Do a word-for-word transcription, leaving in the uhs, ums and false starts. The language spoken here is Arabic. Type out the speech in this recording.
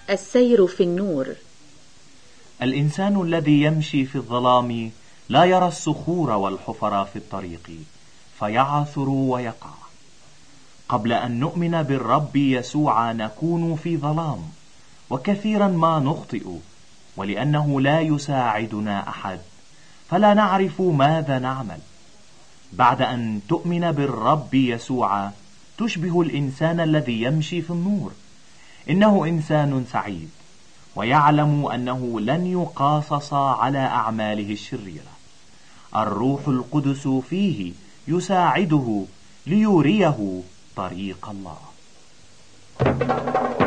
السير في النور. الإنسان الذي يمشي في الظلام لا يرى الصخور والحفر في الطريق فيعثر ويقع. قبل أن نؤمن بالرب يسوع نكون في ظلام، وكثيرا ما نخطئ، ولأنه لا يساعدنا أحد فلا نعرف ماذا نعمل. بعد أن تؤمن بالرب يسوع تشبه الإنسان الذي يمشي في النور. إنه إنسان سعيد ويعلم أنه لن يقاصص على أعماله الشريرة. الروح القدس فيه يساعده ليريه طريق الله.